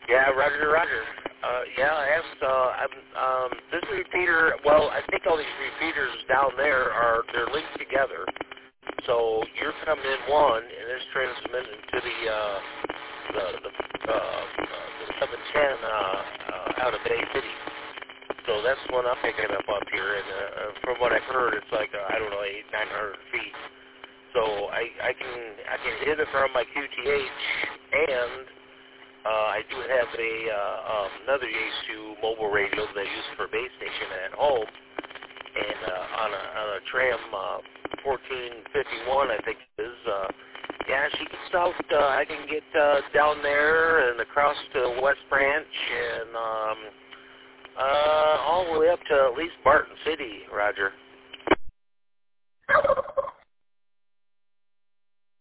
Yeah, Roger, Roger. Yeah, I asked, this repeater, well, I think all these repeaters down there they're linked together. So you're coming in one, and it's transmitting to the 710 out of Bay City. So that's the one I'm picking up here, and from what I've heard, it's like, I don't know, 800-900 feet. So I can hit it from my QTH, and I do have another Yaesu mobile radio that I use for base station at home, and on a tram 1451, I think it is. Yeah, she gets out. I can get down there and across to West Branch and all the way up to at least Barton City, Roger.